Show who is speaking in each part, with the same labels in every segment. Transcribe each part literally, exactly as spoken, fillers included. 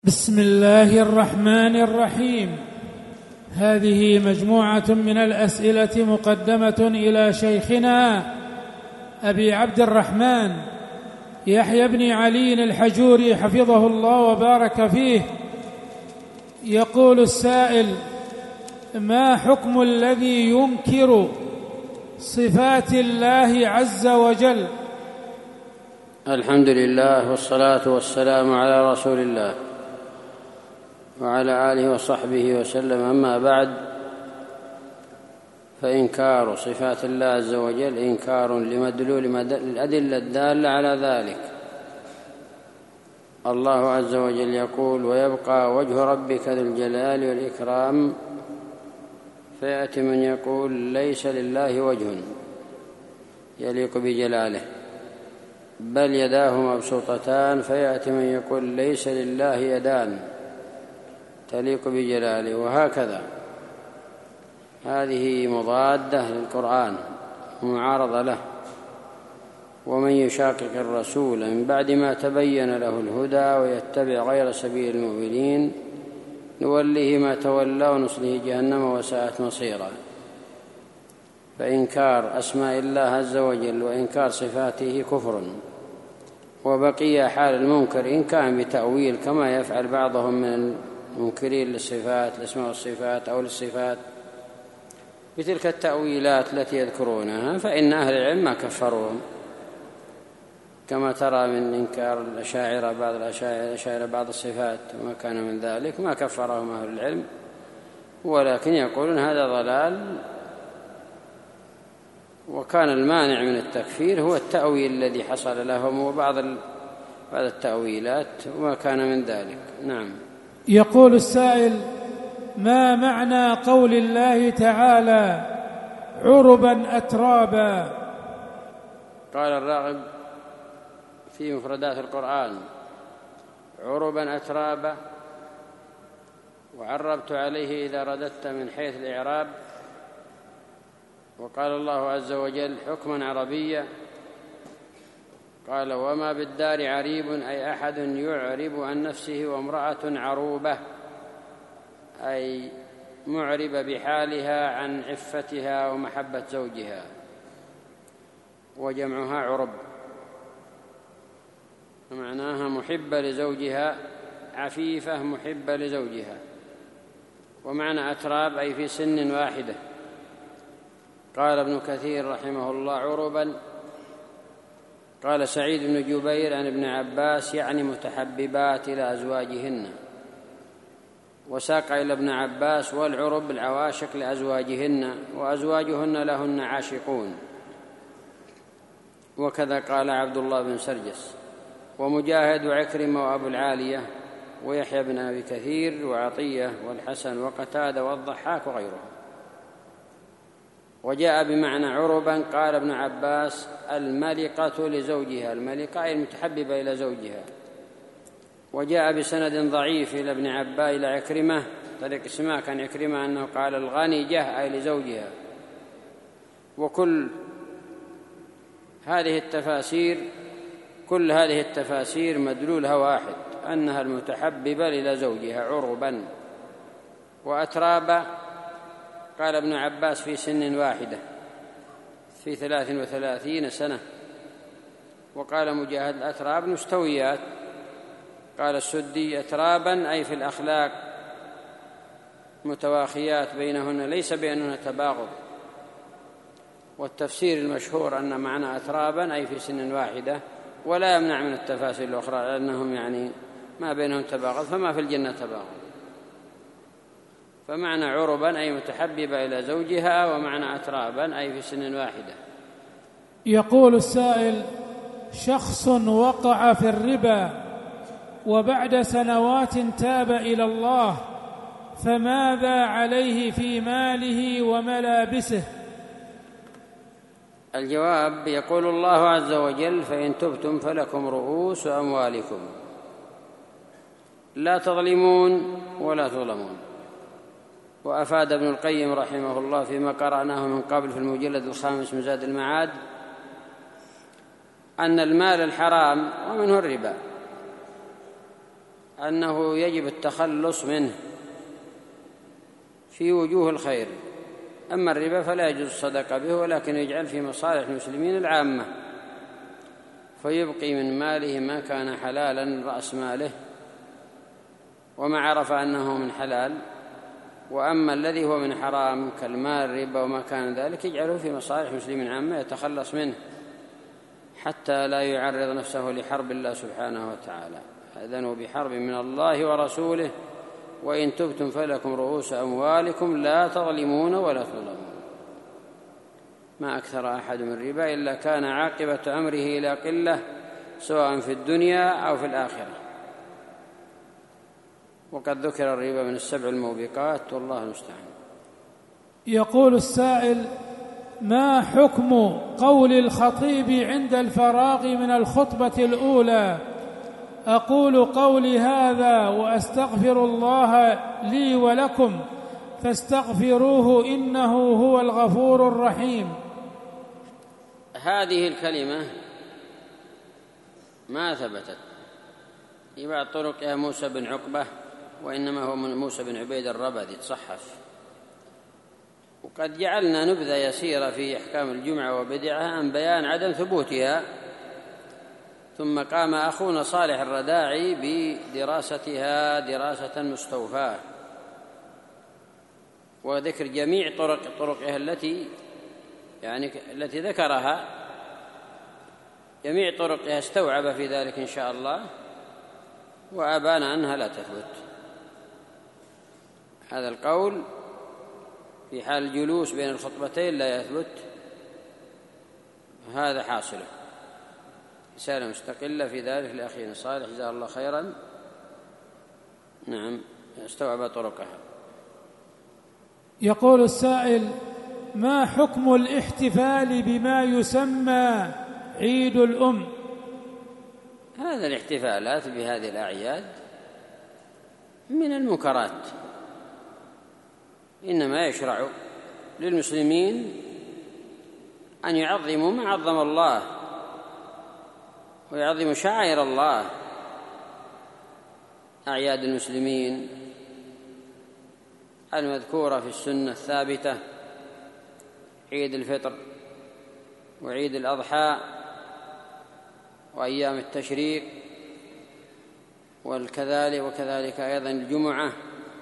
Speaker 1: بسم الله الرحمن الرحيم. هذه مجموعة من الأسئلة مقدمة إلى شيخنا أبي عبد الرحمن يحيى بن علي الحجوري حفظه الله وبارك فيه. يقول السائل: ما حكم الذي ينكر صفات الله عز وجل؟
Speaker 2: الحمد لله والصلاة والسلام على رسول الله وعلى آله وصحبه وسلم. أما بعد، فإنكار صفات الله عز وجل إنكار لمدلول الأدلة الدالة على ذلك. الله عز وجل يقول: ويبقى وجه ربك ذو الجلال والإكرام، فيأتي من يقول: ليس لله وجه يليق بجلاله، بل يداه مبسوطتان، فيأتي من يقول: ليس لله يدان تليق بجلاله، وهكذا. هذه مضادة للقرآن ومعارضة له. ومن يشاقق الرسول من بعد ما تبين له الهدى ويتبع غير سبيل المؤمنين نوله ما تولى ونصله جهنم وساءت مصيرا. فإنكار أسماء الله عز وجل وإنكار صفاته كفر، وبقي حال المنكر إن كان بتأويل كما يفعل بعضهم من المنكرين للصفات الأسماء والصفات أو للصفات بتلك التأويلات التي يذكرونها، فإن أهل العلم ما كفروهم، كما ترى من إنكار الأشاعرة بعض الأشاعرة بعض الصفات وما كان من ذلك، ما كفرهم أهل العلم، ولكن يقولون هذا ضلال. وكان المانع من التكفير هو التأويل الذي حصل لهم وبعض بعض التأويلات وما كان من ذلك. نعم.
Speaker 1: يقول السائل: ما معنى قول الله تعالى عربا أترابا؟
Speaker 2: قال الراغب في مفردات القرآن: عربا أترابا، وعربت عليه إذا رددت من حيث الإعراب. وقال الله عز وجل حكما عربيا، قال: وما بالدار عريب، أي أحد يعرب عن نفسه، وامرأة عروبة أي معربة بحالها عن عفتها ومحبة زوجها، وجمعها عرب، معناها محبة لزوجها، عفيفة محبة لزوجها. ومعنى أتراب أي في سن واحدة. قال ابن كثير رحمه الله: عربا. قال سعيد بن جبير عن ابن عباس: يعني متحببات إلى أزواجهن. وساق إلى ابن عباس: والعرب العواشق لأزواجهن، وأزواجهن لهن عاشقون. وكذا قال عبد الله بن سرجس ومجاهد وعكرمة وأبو العالية ويحيى بن أبي كثير وعطية والحسن وقتادة والضحاك وغيرهم. وجاء بمعنى عربا قال ابن عباس: الملقة لزوجها، الملقة أي المتحببة إلى زوجها. وجاء بسند ضعيف إلى ابن عباس إلى عكرمة طريق سماك عن عكرمة أنه قال: الغنيجة أي لزوجها. وكل هذه التفاسير كل هذه التفاسير مدلولها واحد، أنها المتحببة إلى زوجها عربا. وأترابا قال ابن عباس في سن واحدة في ثلاث وثلاثين سنة. وقال مجاهد: الأتراب مستويات. قال السدي: أترابا أي في الأخلاق متواخيات بينهن، ليس بينهن تباغض. والتفسير المشهور أن معنى أترابا أي في سن واحدة، ولا يمنع من التفاسير الأخرى لأنهم يعني ما بينهم تباغض، فما في الجنة تباغض. فمعنى عربا أي متحببة إلى زوجها، ومعنى أترابا أي في سن واحدة.
Speaker 1: يقول السائل: شخص وقع في الربا وبعد سنوات تاب إلى الله، فماذا عليه في ماله وملابسه؟
Speaker 2: الجواب: يقول الله عز وجل: فإن تبتم فلكم رؤوس أموالكم، لا تظلمون ولا تظلمون. وأفاد ابن القيم رحمه الله فيما قرأناه من قبل في المجلد الخامس من زاد المعاد أن المال الحرام ومنه الربا أنه يجب التخلص منه في وجوه الخير. أما الربا فلا يجوز الصدقة به، ولكن يجعل في مصالح المسلمين العامة، فيبقي من ماله ما كان حلالا رأس ماله وما عرف أنه من حلال، وأما الذي هو من حرام كالمال الربا وما كان ذلك يجعله في مصالح المسلمين عامة يتخلص منه حتى لا يعرض نفسه لحرب الله سبحانه وتعالى. أذنوا بحرب من الله ورسوله وإن تبتم فلكم رؤوس أموالكم لا تظلمون ولا تظلمون. ما أكثر أحد من الربا إلا كان عاقبة أمره إلى قلة سواء في الدنيا أو في الآخرة. وقد ذكر الربا من السبع الموبقات والله المستعان.
Speaker 1: يقول السائل: ما حكم قول الخطيب عند الفراغ من الخطبة الأولى: أقول قولي هذا وأستغفر الله لي ولكم فاستغفروه إنه هو الغفور الرحيم؟
Speaker 2: هذه الكلمة ما ثبتت في بعض طرقها موسى بن عقبة، وإنما هو من موسى بن عبيد الربذي تصحف. وقد جعلنا نبذة يسيرة في أحكام الجمعة وبدعها عن بيان عدم ثبوتها، ثم قام أخونا صالح الرداعي بدراستها دراسة مستوفاة وذكر جميع طرق طرقها التي يعني التي ذكرها، جميع طرقها استوعب في ذلك إن شاء الله، وأبان أنها لا تثبت. هذا القول في حال الجلوس بين الخطبتين لا يثبت، هذا حاصله. رسالة مستقلة في ذلك لأخينا صالح جزاه الله خيرا، نعم استوعب طرقها.
Speaker 1: يقول السائل: ما حكم الاحتفال بما يسمى عيد الأم؟
Speaker 2: هذا الاحتفالات بهذه الأعياد من المنكرات، إنما يشرع للمسلمين أن يعظموا ما عظم الله ويعظموا شعائر الله. أعياد المسلمين المذكورة في السنة الثابتة: عيد الفطر وعيد الأضحى وأيام التشريق، وكذلك وكذلك أيضا الجمعة.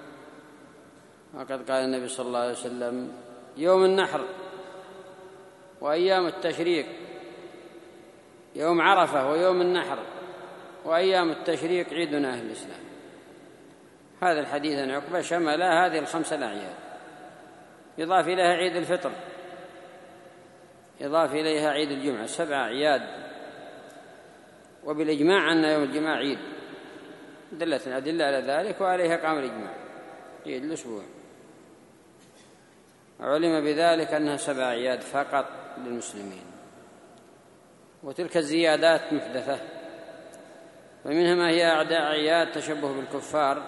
Speaker 2: وقد قال النبي صلى الله عليه وسلم: يوم النحر وأيام التشريق، يوم عرفة ويوم النحر وأيام التشريق عيدنا أهل الإسلام. هذا الحديث عن عقبة شمل هذه الخمسة الأعياد، يضاف إليها عيد الفطر، يضاف إليها عيد الجمعة، سبع أعياد، وبالإجماع أن يوم الجمعة عيد، دلت الأدلة على ذلك وعليها قام الإجماع، عيد الأسبوع. علم بذلك أنها سبع أعياد فقط للمسلمين، وتلك الزيادات محدثة، ومنها ما هي أعياد تشبه بالكفار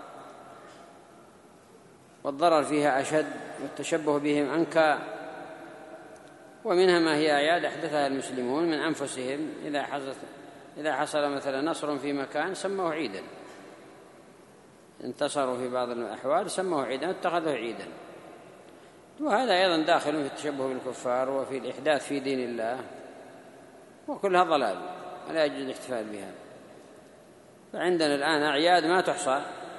Speaker 2: والضرر فيها أشد والتشبه بهم أنكى، ومنها ما هي أعياد أحدثها المسلمون من أنفسهم. إذا حصل إذا حصل مثلا نصر في مكان سموه عيدا، انتصروا في بعض الأحوال سموه عيدا اتخذوه عيدا، وهذا أيضا داخل في التشبه بالكفار وفي الإحداث في دين الله، وكلها ضلال ولا يجوز الاحتفال بها. فعندنا الآن أعياد ما تحصى،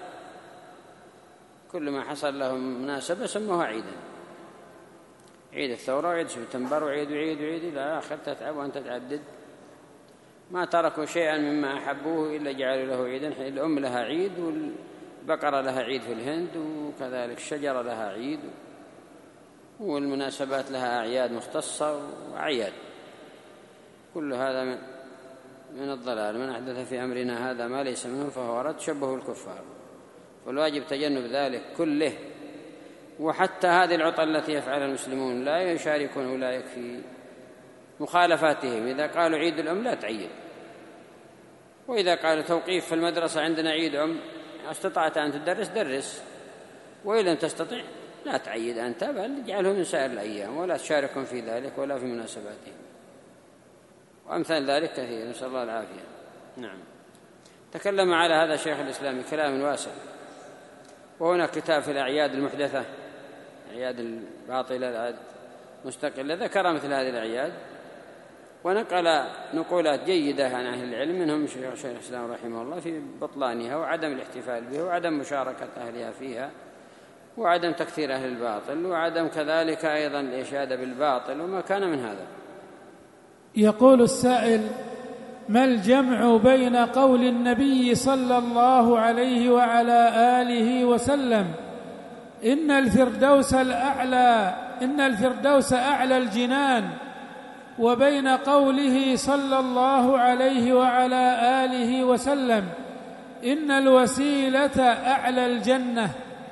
Speaker 2: كل ما حصل لهم مناسبة سموها عيدا، عيد الثورة وعيد سبتمبر وعيد وعيد وعيد إلى آخر، تتعب وأن تتعدد. ما تركوا شيئا مما أحبوه إلا جعلوا له عيدا. الأم لها عيد، والبقرة لها عيد في الهند، وكذلك الشجرة لها عيد، والمناسبات لها أعياد مختصة وأعياد. كل هذا من الضلال. من أحدث في أمرنا هذا ما ليس منه فهو رد، تشبه الكفار، والواجب تجنب ذلك كله. وحتى هذه العطل التي يفعلها المسلمون لا يشاركون أولئك في مخالفاتهم. إذا قالوا عيد الأم لا تعيد، وإذا قالوا توقيف في المدرسة عندنا عيد أم، استطعت أن تدرس درس، وإن لم تستطع لا تعيد أنت، بل اجعله من سائر الأيام ولا تشاركهم في ذلك ولا في مناسباتهم. وأمثال ذلك كثير، نسأل الله العافية. نعم. تكلم على هذا شيخ الإسلام كلام واسع. وهنا كتاب في الأعياد المحدثة، الأعياد الباطلة، الأعياد مستقلة، ذكر مثل هذه الأعياد ونقل نقولات جيدة عن أهل العلم، منهم شيخ الإسلام رحمه الله في بطلانها وعدم الاحتفال بها وعدم مشاركة أهلها فيها وعدم تكثير أهل الباطل وعدم كذلك أيضا الإشادة بالباطل وما كان من هذا.
Speaker 1: يقول السائل: ما الجمع بين قول النبي صلى الله عليه وعلى آله وسلم إن الفردوس الأعلى إن الفردوس أعلى الجنان، وبين قوله صلى الله عليه وعلى آله وسلم إن الوسيلة أعلى الجنة؟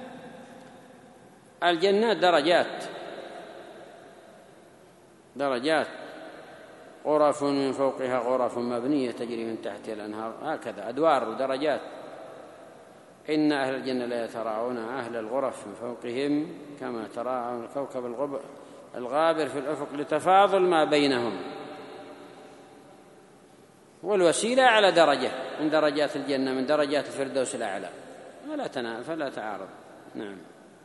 Speaker 2: الجنات درجات درجات غرف من فوقها غرف مبنية تجري من تحتها الأنهار، هكذا أدوار ودرجات. إن أهل الجنة لا يتراءون أهل الغرف من فوقهم كما تراءون الكوكب الغابر في الأفق لتفاضل ما بينهم. والوسيلة على درجة من درجات الجنة، من درجات الفردوس الأعلى، فلا تنافى فلا تعارض. نعم.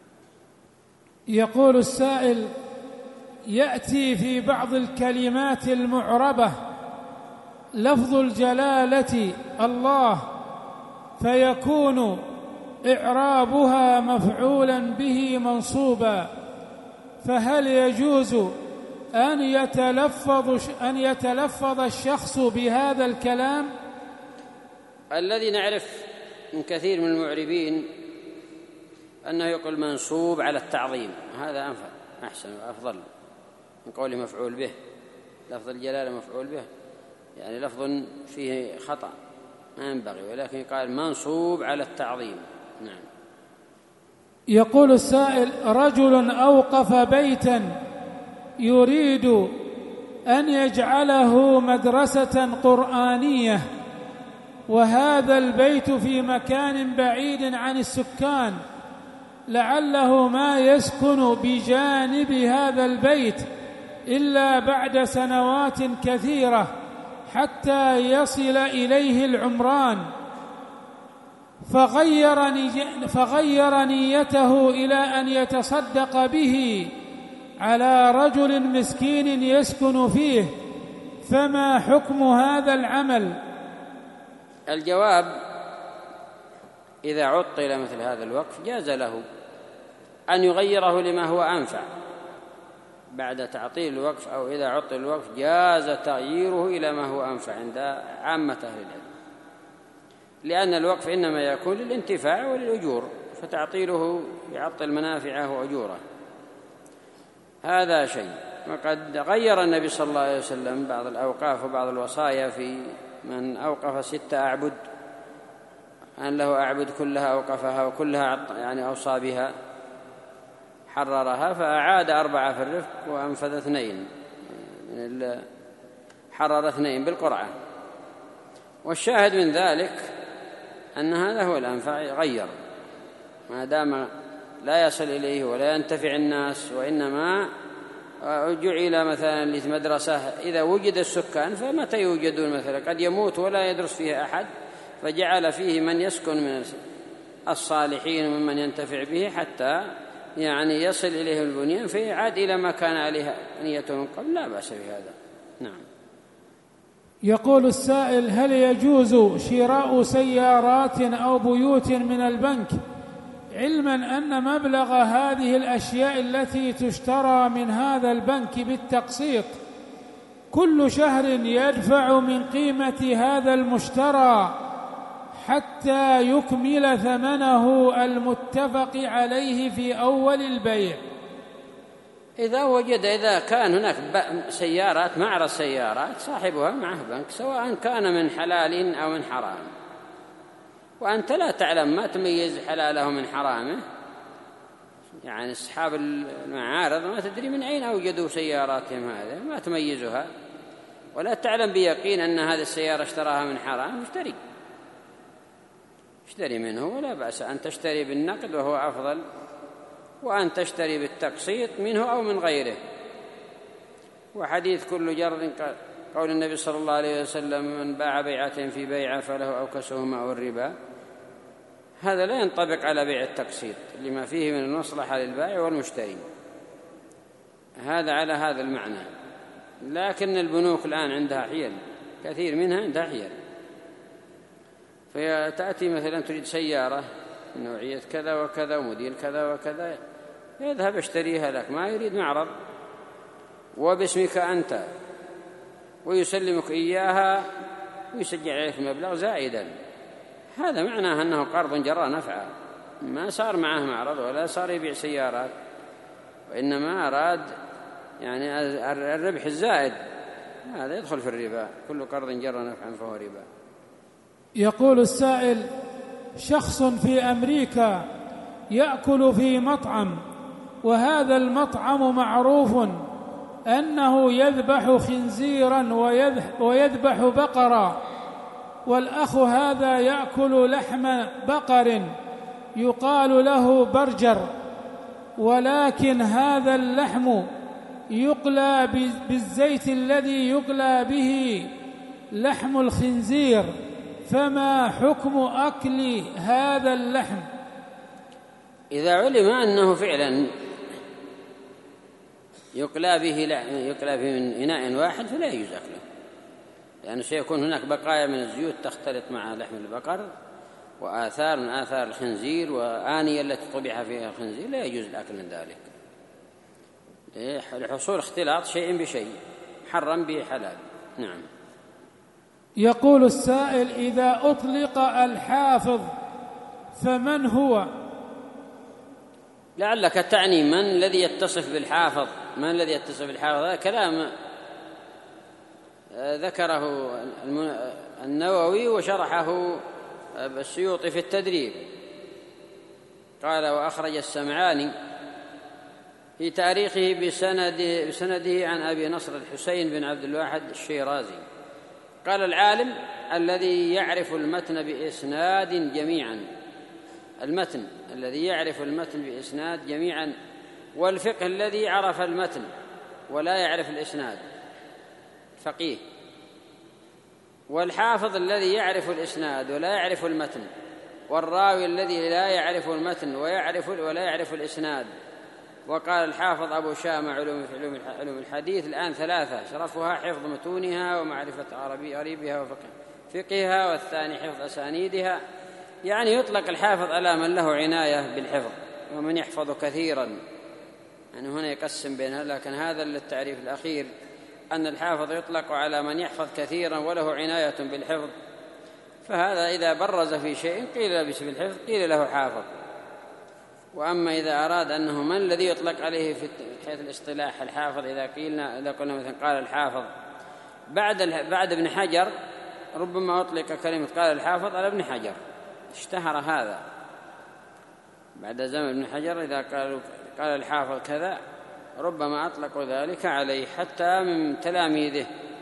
Speaker 1: يقول السائل: يأتي في بعض الكلمات المعربة لفظ الجلالة الله فيكون إعرابها مفعولا به منصوبا، فهل يجوز أن يتلفظ أن يتلفظ الشخص بهذا الكلام؟
Speaker 2: الذي نعرف من كثير من المعربين أنه يقول منصوب على التعظيم، هذا أنفع أحسن وأفضل من قوله مفعول به. لفظ الجلالة مفعول به يعني لفظ فيه خطأ ما ينبغي، ولكن قال منصوب على التعظيم. نعم.
Speaker 1: يقول السائل: رجل أوقف بيتا يريد أن يجعله مدرسة قرآنية، وهذا البيت في مكان بعيد عن السكان، لعله ما يسكن بجانب هذا البيت إلا بعد سنوات كثيرة حتى يصل إليه العمران، فغير, فغير نيته إلى أن يتصدق به على رجل مسكين يسكن فيه، فما حكم هذا العمل؟
Speaker 2: الجواب: إذا عطل مثل هذا الوقف جاز له أن يغيره لما هو أنفع بعد تعطيل الوقف، أو إذا عطل الوقف جاز تغييره إلى ما هو أنفع عند عامة أهل العلم، لأن الوقف إنما يكون للانتفاع وللأجور، فتعطيله يعطل منافعه وأجوره. هذا شيء. وقد غير النبي صلى الله عليه وسلم بعض الأوقاف وبعض الوصايا في من أوقف ست أعبد، أن له أعبد كلها أوقفها وكلها يعني أوصى بها، حررها فأعاد أربعة في الرفق وأنفذ اثنين، حرر اثنين بالقرعة. والشاهد من ذلك أن هذا هو الأنفع، غير ما دام لا يصل إليه ولا ينتفع الناس، وإنما جعل مثلا لمدرسة إذا وجد السكان، فمتى يوجدون مثلا؟ قد يموت ولا يدرس فيها أحد، فجعل فيه من يسكن من الصالحين وممن ينتفع به حتى يعني يصل إليه البنيان فيعاد إلى ما كان عليه نيته من قبل، لا بأس بهذا. نعم.
Speaker 1: يقول السائل: هل يجوز شراء سيارات أو بيوت من البنك، علما أن مبلغ هذه الأشياء التي تشترى من هذا البنك بالتقسيط كل شهر يدفع من قيمة هذا المشترى حتى يكمل ثمنه المتفق عليه في أول البيع؟
Speaker 2: إذا وجد إذا كان هناك سيارات، معرض سيارات، صاحبها معه بنك، سواء كان من حلال أو من حرام، وأنت لا تعلم ما تميز حلاله من حرامه، يعني أصحاب المعارض ما تدري من أين أوجدوا سياراتهم هذه، ما تميزها، ولا تعلم بيقين أن هذه السيارة اشتراها من حرام، اشتري اشتري منه، ولا بأس أن تشتري بالنقد وهو أفضل، وأن تشتري بالتقسيط منه أو من غيره. وحديث كل جر قول النبي صلى الله عليه وسلم: من باع بيعة في بيعة فله أوكسهما أو الربا، هذا لا ينطبق على بيع التقسيط لما فيه من المصلحة للبائع والمشتري، هذا على هذا المعنى. لكن البنوك الآن عندها حيل، كثير منها عندها حيل، فتأتي مثلا تريد سيارة نوعية كذا وكذا وموديل كذا وكذا، يذهب يشتريها لك، ما يريد معرض وباسمك أنت، ويسلمك إياها ويسجل عليك مبلغ زائدا. هذا معناه أنه قرض جرى نفعا، ما صار معه معرض ولا صار يبيع سيارات، وإنما أراد يعني الربح الزائد، هذا يدخل في الربا. كل قرض جرى نفعا فهو ربا.
Speaker 1: يقول السائل: شخص في أمريكا يأكل في مطعم، وهذا المطعم معروف أنه يذبح خنزيرا ويذبح بقرا، والأخ هذا يأكل لحم بقر يقال له برجر، ولكن هذا اللحم يقلى بالزيت الذي يقلى به لحم الخنزير، فما حكم أكل هذا اللحم؟
Speaker 2: إذا علم أنه فعلا يقلى به يقلى به من إناء واحد فلا يجوز أكله، لأنه سيكون هناك بقايا من الزيوت تختلط مع لحم البقر وآثار من آثار الخنزير وآنية التي طبع فيها الخنزير، لا يجوز الأكل من ذلك لحصول اختلاط شيء بشيء، حرم به حلال. نعم.
Speaker 1: يقول السائل: إذا أطلق الحافظ فمن هو؟
Speaker 2: لعلك تعني من الذي يتصف بالحافظ، من الذي يتصف بالحافظ؟ هذا كلام ذكره النووي وشرحه السيوطي في التدريب. قال: وأخرج السمعاني في تاريخه بسنده, بسنده عن أبي نصر الحسين بن عبد الواحد الشيرازي قال: العالم الذي يعرف المتن بإسناد جميعا، المتن الذي يعرف المتن بإسناد جميعا، والفقه الذي عرف المتن ولا يعرف الإسناد فقيه، والحافظ الذي يعرف الإسناد ولا يعرف المتن، والراوي الذي لا يعرف المتن ويعرف ولا يعرف الإسناد. وقال الحافظ أبو شامة علوم الحديث الآن ثلاثة: شرفها حفظ متونها ومعرفة غريبها وفقهها، والثاني حفظ أسانيدها. يعني يطلق الحافظ على من له عناية بالحفظ ومن يحفظ كثيرا، يعني هنا يقسم بينها، لكن هذا للتعريف الأخير أن الحافظ يطلق على من يحفظ كثيرا وله عناية بالحفظ، فهذا إذا برز في شيء قيل باسم الحفظ قيل له حافظ. وأما إذا أراد أنه من الذي يطلق عليه في حيث الاصطلاح الحافظ، إذا قيلنا إذا قلنا مثلا قال الحافظ بعد بعد ابن حجر، ربما أطلق كلمة قال الحافظ على ابن حجر، اشتهر هذا بعد زمن ابن حجر، إذا قالوا قال الحافظ كذا ربما أطلقوا ذلك عليه حتى من تلاميذه.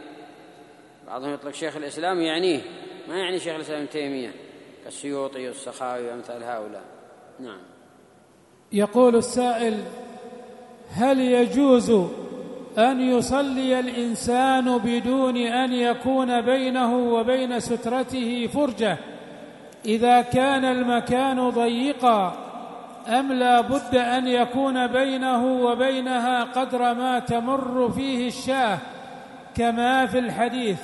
Speaker 2: بعضهم يطلق شيخ الإسلام يعنيه، ما يعني شيخ الإسلام ابن تيمية كالسيوطي والسخاوي وأمثال هؤلاء. نعم.
Speaker 1: يقول السائل: هل يجوز أن يصلي الإنسان بدون أن يكون بينه وبين سترته فرجة إذا كان المكان ضيقا، أم لا بد أن يكون بينه وبينها قدر ما تمر فيه الشاة كما في الحديث؟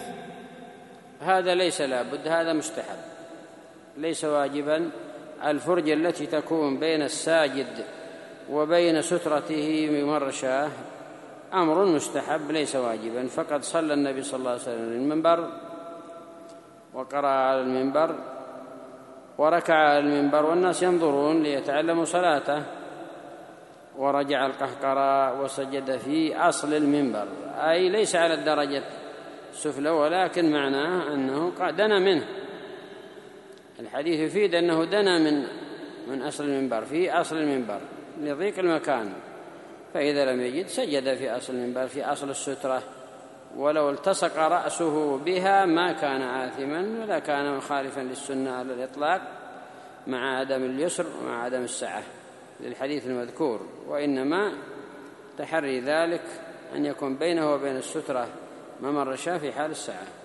Speaker 2: هذا ليس لا بد، هذا مستحب ليس واجبا. الفرجة التي تكون بين الساجد وبين سترته ممر شاه أمر مستحب ليس واجبا. فقد صلى النبي صلى الله عليه وسلم المنبر وقرأ على المنبر وركع على المنبر والناس ينظرون ليتعلموا صلاته، ورجع القهقرى وسجد في أصل المنبر، أي ليس على الدرجة السفلى، ولكن معناه أنه دنا منه. الحديث يفيد أنه دنا من من أصل المنبر، في أصل المنبر لضيق المكان، فإذا لم يجد سجد في أصل المنبر في أصل السترة، ولو التصق رأسه بها ما كان آثما ولا كان مخالفا للسنة على الإطلاق، مع عدم اليسر ومع عدم السعة للحديث المذكور. وإنما تحري ذلك أن يكون بينه وبين السترة ممر الشاة في حال السعة.